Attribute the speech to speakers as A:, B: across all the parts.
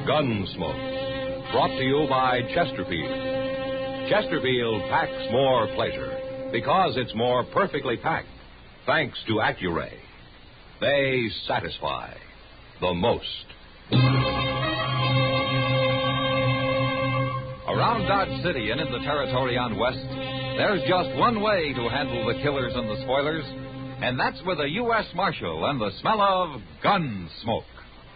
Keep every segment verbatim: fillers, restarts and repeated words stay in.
A: Gunsmoke. Brought to you by Chesterfield. Chesterfield packs more pleasure because it's more perfectly packed, thanks to Accuray. They satisfy the most.
B: Around Dodge City and in the territory on West, there's just one way to handle the killers and the spoilers, and that's with a U S Marshal and the smell of Gunsmoke.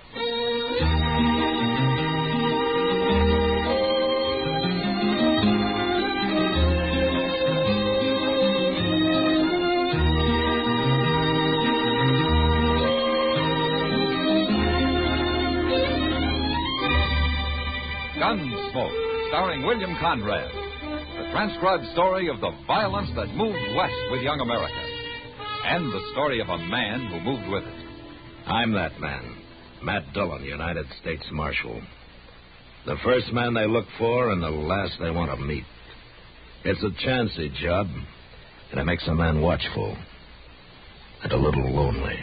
B: Gunsmoke, starring William Conrad. The transcribed story of the violence that moved west with young America. And the story of a man who moved with it.
C: I'm that man, Matt Dillon, United States Marshal. The first man they look for and the last they want to meet. It's a chancy job, and it makes a man watchful and a little lonely.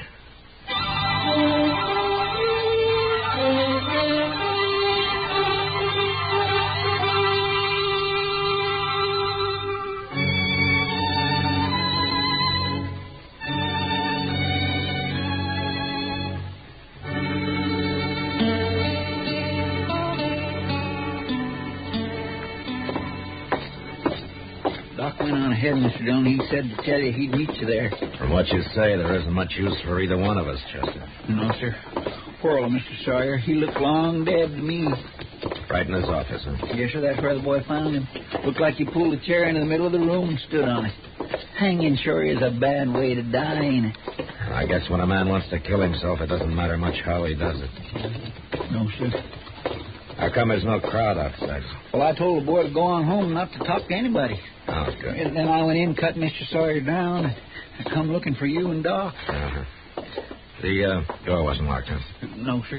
D: Doc went on ahead, Mister Dillon. He said to tell you he'd meet you there.
C: From what you say, there isn't much use for either one of us, Chester.
D: No, sir. Poor old Mister Sawyer. He looked long dead to me.
C: Right in his office, huh?
D: Yes, sir. That's where the boy found him. Looked like he pulled a chair into the middle of the room and stood on it. Hanging sure is a bad way to die, ain't it?
C: I guess when a man wants to kill himself, it doesn't matter much how he does it.
D: No, sir.
C: How come there's no crowd outside?
D: Well, I told the boy to go on home, not to talk to anybody.
C: Oh, good.
D: And then I went in, cut Mister Sawyer down. I come looking for you and Doc.
C: Uh-huh. The uh, door wasn't locked, huh?
D: No, sir.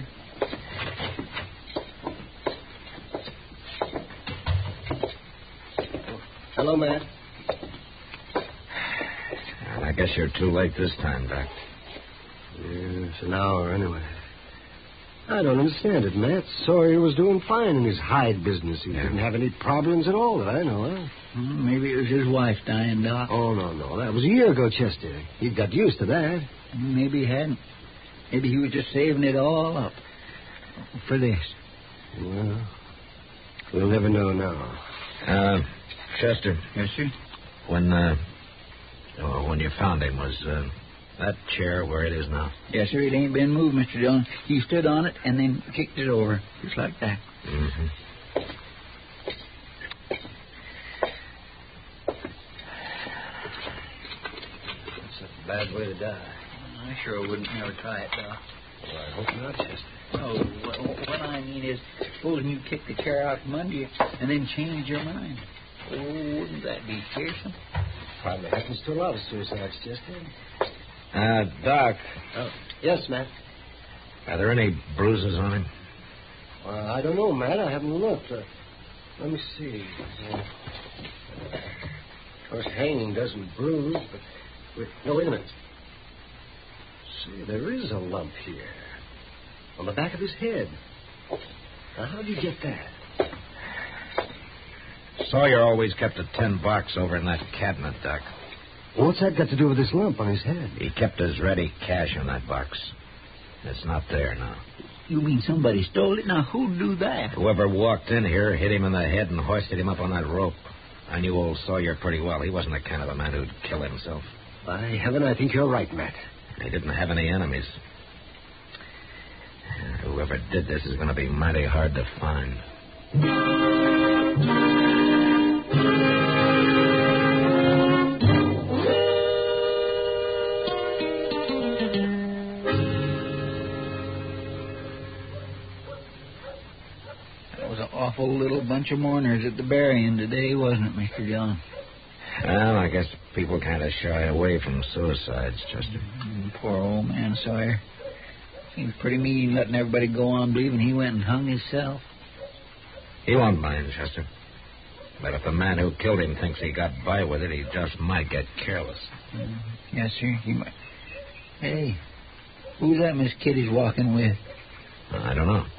E: Hello, Matt.
C: Well, I guess you're too late this time, Doc.
E: Yes, an hour anyway. I don't understand it, Matt. Sawyer was doing fine in his hide business. He
C: Yeah.
E: didn't have any problems at all that I know of.
D: Well, maybe it was his wife dying, Doc.
E: Oh, no, no. That was a year ago, Chester. He'd got used to that.
D: Maybe he hadn't. Maybe he was just saving it all up for this.
E: Well, we'll never know now.
C: Uh, Chester.
D: Yes, sir?
C: When, uh, oh, when you found him, was, uh, that chair where it is now?
D: Yes, sir. It ain't been moved, Mister Dillon. He stood on it and then kicked it over, just like that.
C: Mm-hmm.
E: That's a bad way to die.
D: I sure wouldn't never try it, Doc.
E: Well, I hope not, Chester.
D: Oh, well, what I mean is, supposing you kick the chair out from under you and then change your mind. Oh, wouldn't that be fearsome?
E: Probably happens to a lot of suicides, Chester.
C: Uh, Doc,
E: Oh, yes, Matt.
C: are there any bruises on him?
E: Well, I don't know, Matt. I haven't looked. Uh, let me see. Uh, of course, hanging doesn't bruise, but... Wait, no, wait a minute. See, there is a lump here. On the back of his head. Now, how did you get that?
C: Sawyer always kept a tin box over in that cabinet, Doc.
E: Well, what's that got to do with this lump on his head?
C: He kept his ready cash in that box. It's not there now.
D: You mean somebody stole it? Now, who'd do that?
C: Whoever walked in here hit him in the head and hoisted him up on that rope. I knew old Sawyer pretty well. He wasn't the kind of a man who'd kill himself.
E: By heaven, I think you're right, Matt.
C: He didn't have any enemies. Whoever did this is going to be mighty hard to find.
D: That was an awful little bunch of mourners at the burying today, wasn't it, Mister Dillon?
C: Well, I guess people kind of shy away from suicides, Chester.
D: Mm, poor old man Sawyer. Seems pretty mean letting everybody go on believing he went and hung himself.
C: He won't mind, Chester. But if the man who killed him thinks he got by with it, he just might get careless.
D: Mm, yes, sir. He might. Hey, who's that Miss Kitty's walking with?
C: I don't know.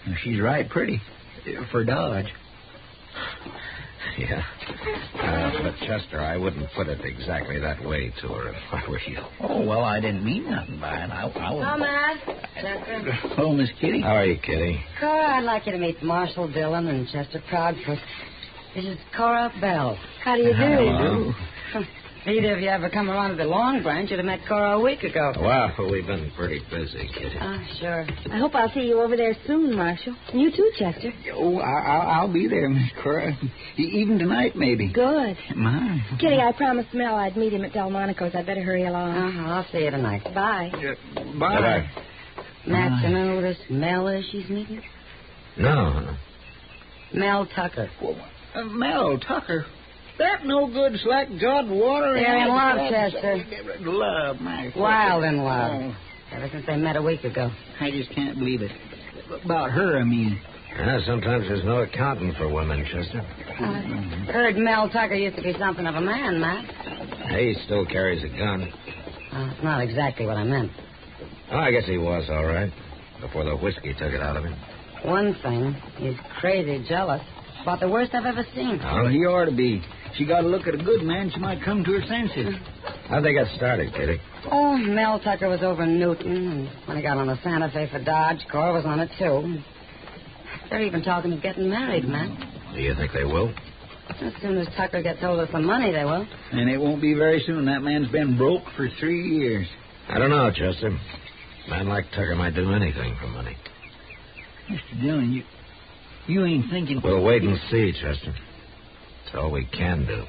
D: She's right pretty. For Dodge.
C: Yeah. Uh, but, Chester, I wouldn't put it exactly that way to her if I were you.
D: Oh, well, I didn't mean nothing by it. I, I was...
F: Hello, Matt. Chester.
D: Hello, Miss Kitty.
C: How are you, Kitty?
F: Cora, I'd like you to meet Marshall Dillon and Chester Proudfoot. This is Cora Bell. How do you do?
C: Hello.
F: Either of you ever come around to the Long Branch, you'd have met Cora a week ago.
C: Well, we've been pretty busy, Kitty.
F: Ah, sure.
G: I hope I'll see you over there soon, Marshall. And you too, Chester.
D: Oh, I, I'll, I'll be there, Miss Cora. Even tonight, maybe.
G: Good.
D: My.
G: Kitty, I promised Mel I'd meet him at Delmonico's. I'd better hurry along.
F: Uh-huh, I'll see you tonight.
G: Bye.
D: Uh, bye.
C: Bye-bye.
F: Matt, you know who this Mel is she's meeting?
C: No.
F: Mel Tucker.
D: Uh, Mel Tucker. That no good slack-jawed water.
F: They're in love, Chester.
D: Love, my.
F: Wild in love.
D: Oh,
F: Ever since they met a week ago.
D: I just can't believe it. About her, I mean.
C: Yeah, sometimes there's no accounting for women, Chester.
F: I heard Mel Tucker used to be something of a man, Matt.
C: He still carries a gun.
F: Uh, it's not exactly what I meant.
C: Oh, I guess he was all right. Before the whiskey took it out of him.
F: One thing, he's crazy jealous. About the worst I've ever seen.
D: Oh, he ought to be. She got to look at a good man. She might come to her senses.
C: How'd they get started, Kitty?
F: Oh, Mel Tucker was over in Newton, and when he got on the Santa Fe for Dodge, Cora was on it, too. They're even talking of getting married, Matt.
C: Do you think they will?
F: As soon as Tucker gets hold of some money, they will.
D: And it won't be very soon. That man's been broke for three years.
C: I don't know, Chester. A man like Tucker might do anything for money.
D: Mister Dillon, you, you ain't thinking...
C: We'll wait and see, Chester. It's all we can do.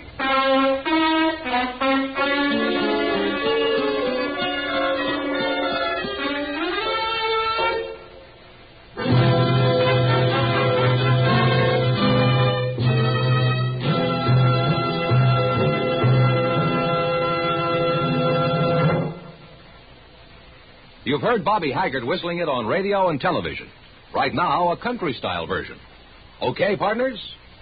A: You've heard Bobby Haggart whistling it on radio and television. Right now, a country-style version. Okay, partners?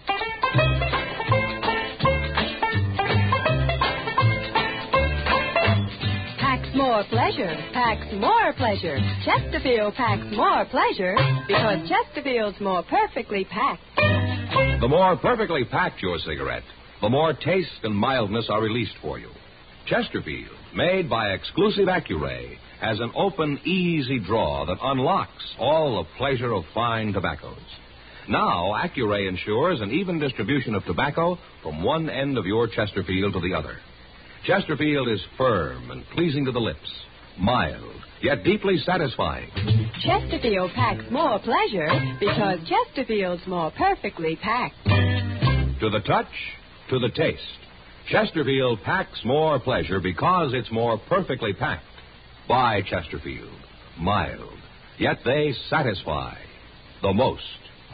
H: Packs more pleasure, packs more pleasure. Chesterfield packs more pleasure because Chesterfield's more perfectly packed.
A: The more perfectly packed your cigarette, the more taste and mildness are released for you. Chesterfield, made by exclusive Accuray, has an open, easy draw that unlocks all the pleasure of fine tobaccos. Now, Accuray ensures an even distribution of tobacco from one end of your Chesterfield to the other. Chesterfield is firm and pleasing to the lips, mild, yet deeply satisfying.
H: Chesterfield packs more pleasure because Chesterfield's more perfectly packed.
A: To the touch, to the taste, Chesterfield packs more pleasure because it's more perfectly packed. By Chesterfield, mild, yet they satisfy the most.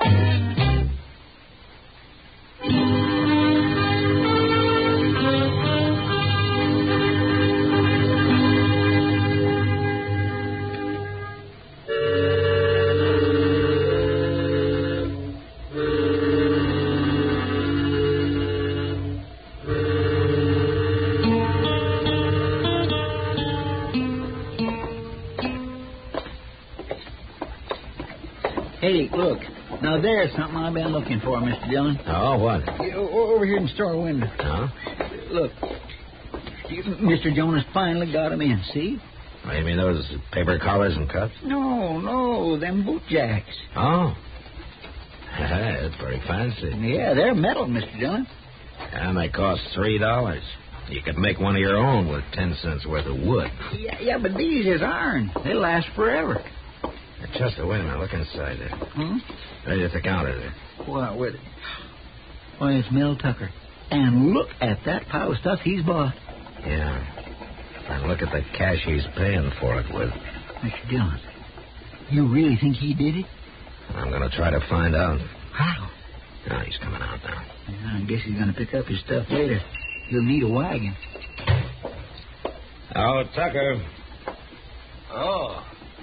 D: Hey, look. Now, there's something I've been looking for, Mister Dillon.
C: Oh, what?
D: O- Over here in the store window.
C: Huh?
D: Look. You- Mister Jonas finally got 'em in, see?
C: Oh, you mean those paper collars and cuffs?
D: No, no, them boot jacks.
C: Oh. That's very fancy.
D: Yeah, they're metal, Mister Dillon.
C: And they cost three dollars. You could make one of your own with ten cents worth of wood.
D: Yeah, yeah, but these is iron. They'll last forever.
C: Now, Chester, wait a minute. Look inside there.
D: Hmm?
C: Right at the counter there.
D: What, what? Why, it's Mel Tucker. And look at that pile of stuff he's bought.
C: Yeah. And look at the cash he's paying for it with.
D: Mister Dillon, you really think he did it?
C: I'm going to try to find out.
D: How?
C: Oh, he's coming out now.
D: I guess he's going to pick up his stuff later. He'll need a wagon.
C: Oh, Tucker.
E: Oh.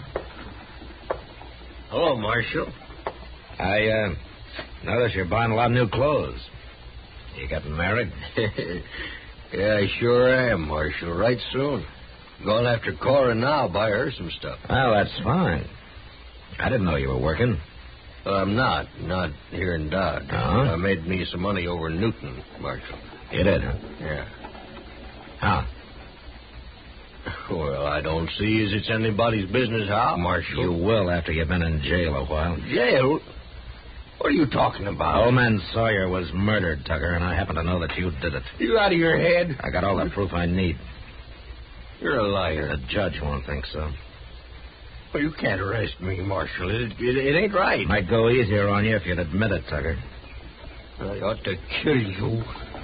E: Hello, Marshal.
C: I, uh, notice you're buying a lot of new clothes. You getting married?
E: Yeah, I sure am, Marshal. Right soon. Going after Cora now, buy her some stuff.
C: Well, that's fine. I didn't know you were working.
E: Uh, I'm not. Not here in Dodge.
C: Uh-huh.
E: I made me some money over in Newton, Marshal.
C: You did, huh?
E: Yeah.
C: How?
E: Well, I don't see as it's anybody's business how, Marshal.
C: You will after you've been in jail a while.
E: Jail? What are you talking about?
C: Old man Sawyer was murdered, Tucker, and I happen to know that you did it.
E: You out of your head?
C: I got all the proof I need.
E: You're a liar.
C: The judge won't think so.
E: Well, you can't arrest me, Marshal. It, it, it ain't right.
C: Might go easier on you if you'd admit it, Tucker.
E: I ought to kill you.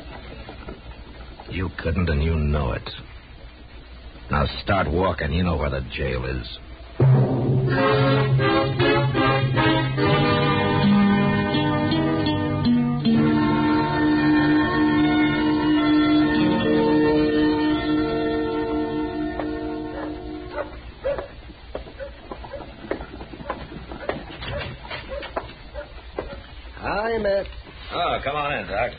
C: You couldn't, and you know it. Now start walking. You know where the jail is.
E: Hi, Matt.
C: Oh, come on in, Doc.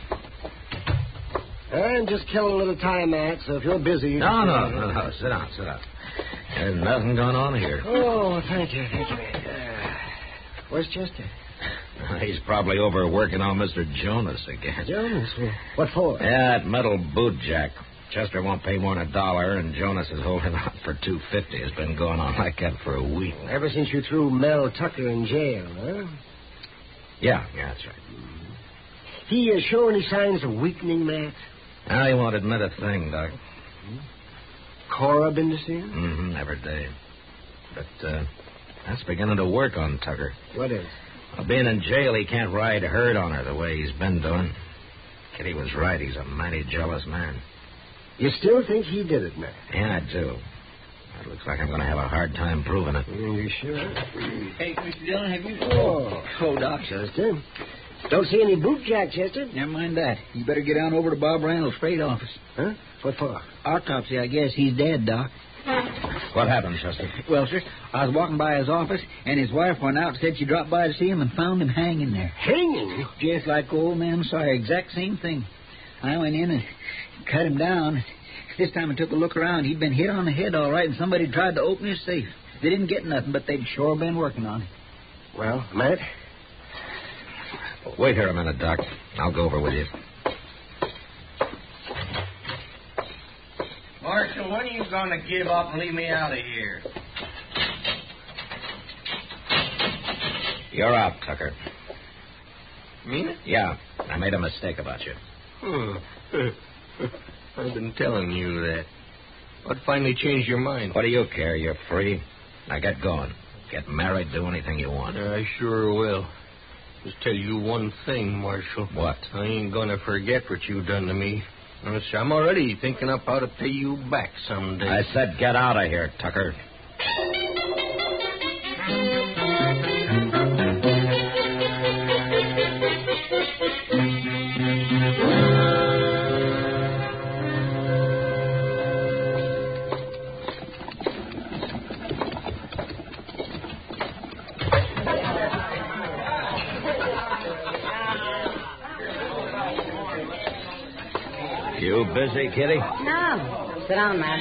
E: I'm just killing a little time, Matt, so if you're busy...
C: No, no, no, no. Sit down, sit down. There's nothing going on here.
E: Oh, thank you, thank you. Uh, where's Chester?
C: He's probably over working on Mister Jonas again.
E: Jonas? What for?
C: Yeah, that metal boot jack. Chester won't pay more than a dollar, and Jonas is holding out for two fifty. It's been going on like that for a week.
E: Ever since you threw Mel Tucker in jail, huh?
C: Yeah, yeah, that's right.
E: He uh, show any signs of weakening, Matt?
C: Now he won't admit a thing, Doc.
E: Cora been to see him?
C: Mm-hmm, every day. But uh, that's beginning to work on Tucker.
E: What is?
C: Well, being in jail, he can't ride herd on her the way he's been doing. Kitty was right. He's a mighty jealous man.
E: You still think he did it, Matt?
C: Yeah, I do. It looks like I'm going to have a hard time proving it.
E: Mm, you sure?
D: Hey, Mister Dillon, have you...
E: Oh,
D: Oh, Doc.
E: Chester. Don't see any boot jack, Chester.
D: Never mind that. You better get on over to Bob Randall's freight office.
E: Huh? What for?
D: Autopsy, I guess. He's dead, Doc.
C: What happened, Chester?
D: Well, sir, I was walking by his office, and his wife went out and said she dropped by to see him and found him hanging there.
E: Hanging?
D: Just like old man Sawyer. Exact same thing. I went in and cut him down. This time I took a look around. He'd been hit on the head all right, and somebody tried to open his safe. They didn't get nothing, but they'd sure been working on it.
E: Well, Matt?
C: Wait here a minute, Doc. I'll go over with you.
I: Marshal, when are you going to give up and leave me out of here?
C: You're out, Tucker.
E: Mean it?
C: Yeah, I made a mistake about you.
E: Hmm. I've been telling you that. What finally changed your mind?
C: What do you care? You're free. Now get going. Get married, do anything you want.
E: I sure will. Just tell you one thing, Marshal.
C: What?
E: I ain't going to forget what you done to me. I'm already thinking up how to pay you back someday.
C: I said get out of here, Tucker. You busy, Kitty?
F: No. Sit down, man.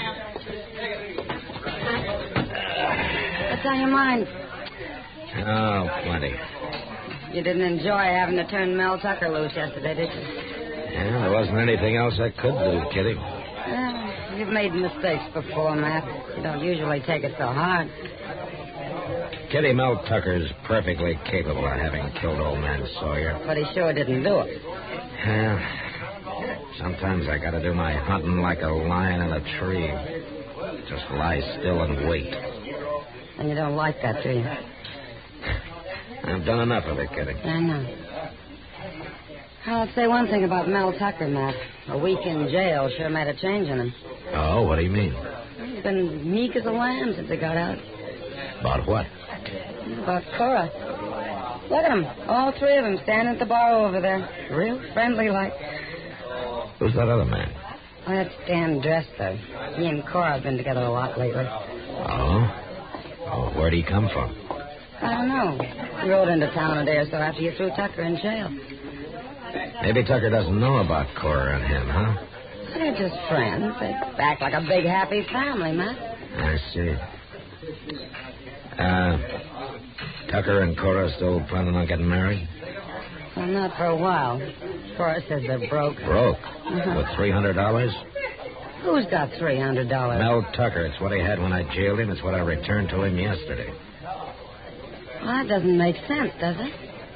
F: What's on your mind?
C: Oh, plenty.
F: You didn't enjoy having to turn Mel Tucker loose yesterday, did you?
C: Yeah, there wasn't anything else I could do, Kitty.
F: Well, you've made mistakes before, Matt. You don't usually take it so hard.
C: Kitty, Mel Tucker's perfectly capable of having killed old man Sawyer.
F: But he sure didn't do it.
C: Yeah. Sometimes I gotta do my hunting like a lion in a tree. Just lie still and wait.
F: And you don't like that, do you?
C: I've done enough of it, Kitty.
F: I know. I'll say one thing about Mel Tucker, Matt. A week in jail sure made a change in him.
C: Oh, what do you mean?
F: He's been meek as a lamb since he got out.
C: About what?
F: About Cora. Look at them. All three of them standing at the bar over there. Real friendly like.
C: Who's that other man?
F: Oh, that's Dan Dresser. He and Cora have been together a lot lately.
C: Oh? Oh, where'd he come from?
F: I don't know. He rode into town a day or so after you threw Tucker in jail.
C: Maybe Tucker doesn't know about Cora and him, huh?
F: They're just friends. They act like a big, happy family, Matt.
C: I see. Uh, Tucker and Cora still planning on getting married?
F: Well, not for a while. Cora says they're broke.
C: Broke?
F: Uh-huh.
C: With three hundred dollars?
F: Who's got three hundred dollars?
C: Mel Tucker. It's what he had when I jailed him. It's what I returned to him yesterday.
F: Well, that doesn't make sense, does it?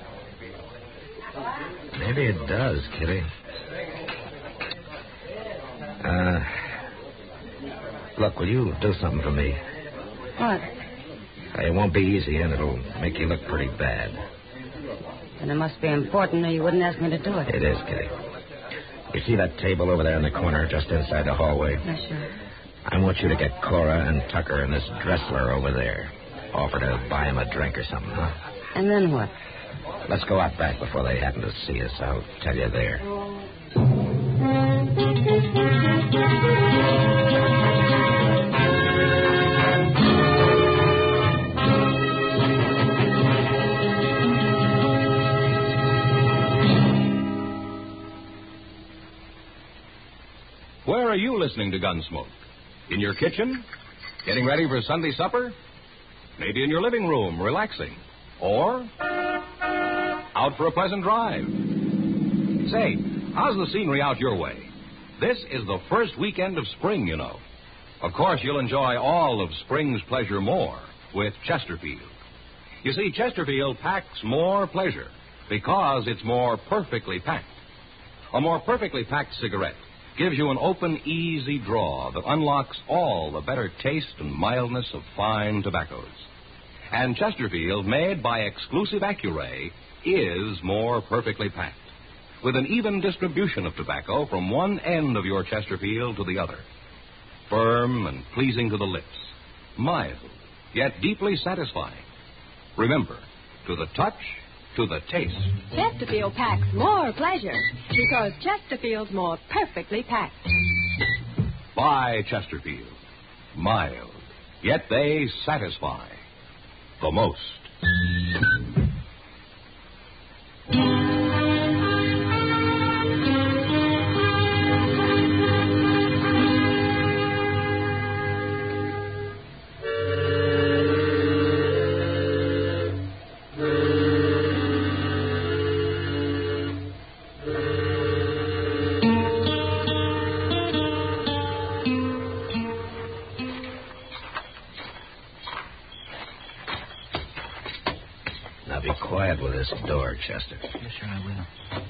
C: Maybe it does, Kitty. Uh, look, will you do something for me?
F: What?
C: It won't be easy, and it'll make you look pretty bad.
F: Then it must be important, or you wouldn't ask me to do it.
C: It is, Kitty. You see that table over there in the corner, just inside the hallway?
F: Yeah, sure.
C: I want you to get Cora and Tucker and this Dressler over there. Offer to buy him a drink or something, huh?
F: And then what?
C: Let's go out back before they happen to see us. I'll tell you there.
A: Where are you listening to Gunsmoke? In your kitchen? Getting ready for Sunday supper? Maybe in your living room, relaxing. Or out for a pleasant drive. Say, how's the scenery out your way? This is the first weekend of spring, you know. Of course, you'll enjoy all of spring's pleasure more with Chesterfield. You see, Chesterfield packs more pleasure because it's more perfectly packed. A more perfectly packed cigarette gives you an open, easy draw that unlocks all the better taste and mildness of fine tobaccos. And Chesterfield, made by exclusive Accuray, is more perfectly packed, with an even distribution of tobacco from one end of your Chesterfield to the other. Firm and pleasing to the lips, mild, yet deeply satisfying. Remember, to the touch, to the taste.
H: Chesterfield packs more pleasure because Chesterfield's more perfectly packed.
A: By Chesterfield. Mild, yet they satisfy the most.
C: Now be quiet with this door, Chester.
D: Yes, sir, I will.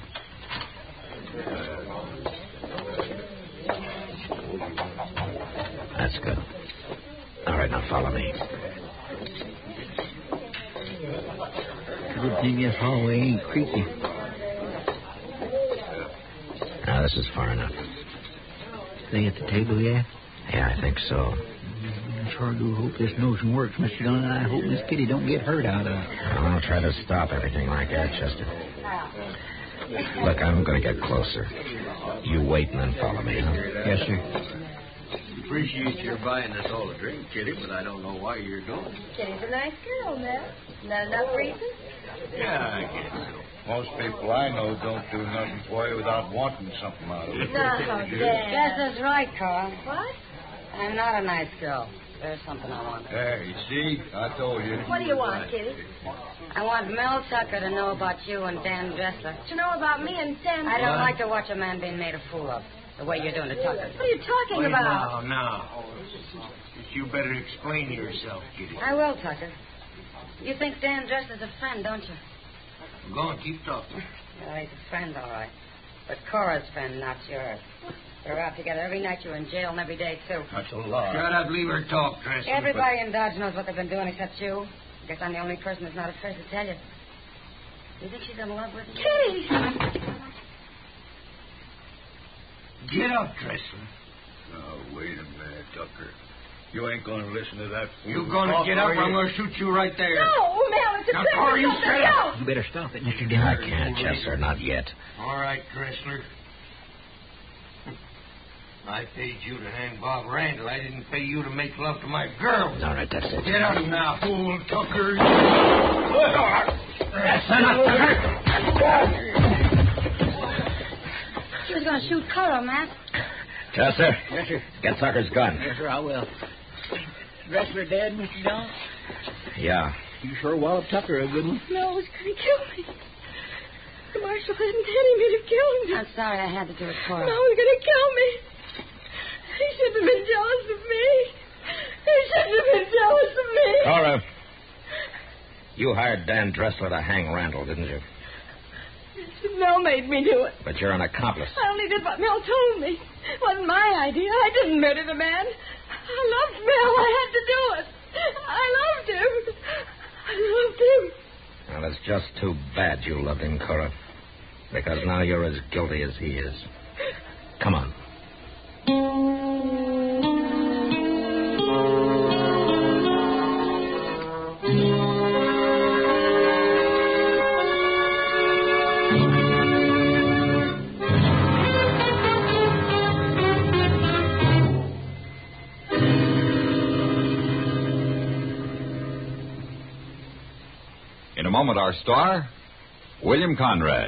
C: That's good. All right, now follow me.
D: Good thing this hallway ain't creaky.
C: Now, this is far enough.
D: They at the table yet?
C: Yeah, I think so.
D: I sure do hope this notion works, Mister Dillon, and I hope Miss Kitty don't get hurt out of it.
C: I'll try to stop everything like that, Chester. Look, I'm going to get closer. You wait and then follow me, huh?
D: Yes, sir.
E: Appreciate your buying us all a drink, Kitty, but I don't know why you're doing it.
G: Kitty's a nice girl, Mel. Not enough reason?
E: Yeah, I guess so.
J: Most people I know don't do nothing for you without wanting something out of it.
G: No, Dad.
F: Yes, that's right, Cora.
G: What?
F: I'm not a nice girl. There's something I want.
J: There, you see? I told you.
G: What do you want, Kitty?
F: I want Mel Tucker to know about you and Dan Dressler.
G: To know about me and Sam.
F: I don't like to watch a man being made a fool of, the way you're doing to Tucker.
G: What are you talking
E: Wait,
G: about?
E: now, now. You better explain yourself, Kitty.
F: I will, Tucker. You think Dan Dressler's a friend, don't you?
E: Go on, keep talking.
F: Well, he's a friend, all right. But Cora's friend, not yours. They're out together every night. You're in jail and every day, too.
J: That's a lie.
E: Shut up, leave her talk, Dressler.
F: Everybody in Dodge knows what they've been doing except you. I guess I'm the only person that's not afraid to tell you. You think she's in love with you?
G: Kitty!
E: Get up, Dressler.
J: Now, wait a minute, Tucker. You ain't going to listen to that fool.
E: You gonna
J: talk,
E: get up
J: are
E: or I'm
J: you?
E: going to shoot you right there.
G: No, Mel, it's a
E: Now,
G: trick.
E: Cora, you
G: Don't
E: shut
G: let
E: up.
G: go.
D: You better stop it, Mister Dillon.
C: I can't, Chester, not yet.
E: All right, Dressler. I paid you to hang Bob Randall. I didn't pay you to make love to my girl.
C: All right, that's it.
E: Get up now, fool, Tucker.
F: That's enough, Tucker. She was going to shoot Cora, Matt.
C: Chester,
D: Yes, sir.
C: get Tucker's gun.
D: Yes, sir, I will. Dressler dead, Mister Dillon?
C: Yeah,
D: You sure walloped Tucker a good one.
G: Mel was going to kill me. The marshal was intending me to kill him.
F: I'm sorry I had to do it, Cora.
G: Mel was going to kill me. He shouldn't have been jealous of me. He shouldn't have been jealous of me.
C: Cora, you hired Dan Dressler to hang Randall, didn't you?
G: Mel made me do it.
C: But you're an accomplice.
G: I only did what Mel told me. It wasn't my idea. I didn't murder the man. I loved Mel. I had to do it. I loved him. I loved him.
C: Well, it's just too bad you loved him, Cora. Because now you're as guilty as he is. Come on.
B: In a moment, our star, William Conrad.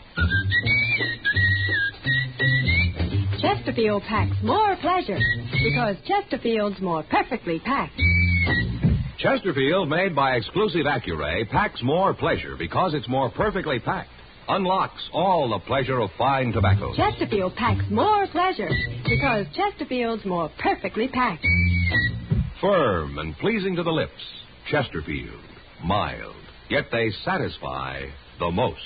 H: Chesterfield packs more pleasure because Chesterfield's more perfectly packed.
A: Chesterfield, made by exclusive Accuray, packs more pleasure because it's more perfectly packed. Unlocks all the pleasure of fine tobacco.
H: Chesterfield packs more pleasure because Chesterfield's more perfectly packed.
A: Firm and pleasing to the lips. Chesterfield. Mild. Yet they satisfy the most.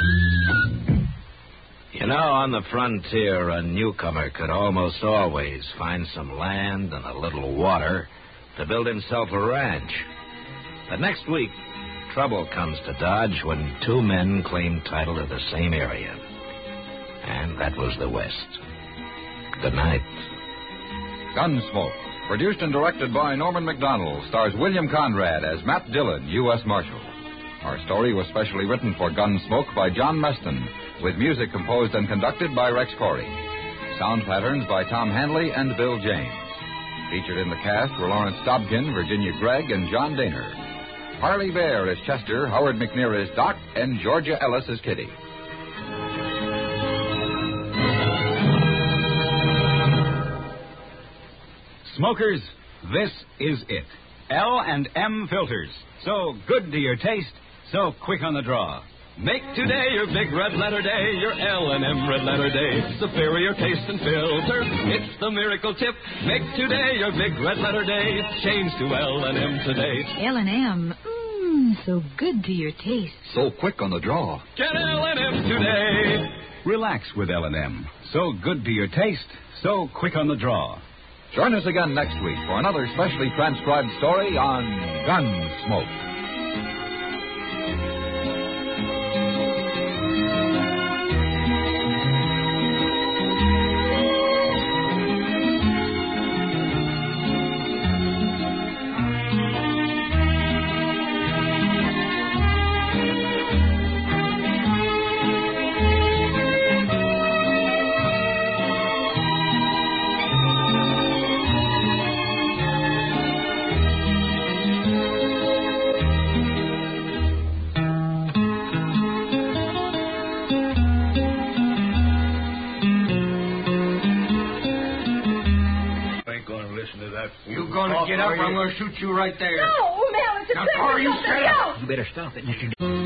C: You know, on the frontier, a newcomer could almost always find some land and a little water to build himself a ranch. But next week, trouble comes to Dodge when two men claim title to the same area. And that was the West. Good night.
B: Gunsmoke, produced and directed by Norman McDonald, stars William Conrad as Matt Dillon, U S Marshal. Our story was specially written for Gunsmoke by John Meston, with music composed and conducted by Rex Corey. Sound patterns by Tom Hanley and Bill James. Featured in the cast were Lawrence Dobkin, Virginia Gregg, and John Daner. Harley Bear as Chester, Howard McNear as Doc, and Georgia Ellis as Kitty.
K: Smokers, this is it. L and M filters. So good to your taste, so quick on the draw. Make today your big red letter day, your L and M red letter day. Superior taste and filter, it's the miracle tip. Make today your big red letter day. Change to L and M today.
L: L and M, mmm, so good to your taste.
B: So quick on the draw.
K: Get L and M today. Relax with L and M. So good to your taste, so quick on the draw.
B: Join us again next week for another specially transcribed story on Gunsmoke.
I: You gonna get up or I'm gonna shoot you right there.
G: No, Mel, it's a
I: Now,
G: prisoner.
I: Cora, you
G: Don't
I: shut
G: let
I: up.
G: go.
D: You better stop it, Mister D-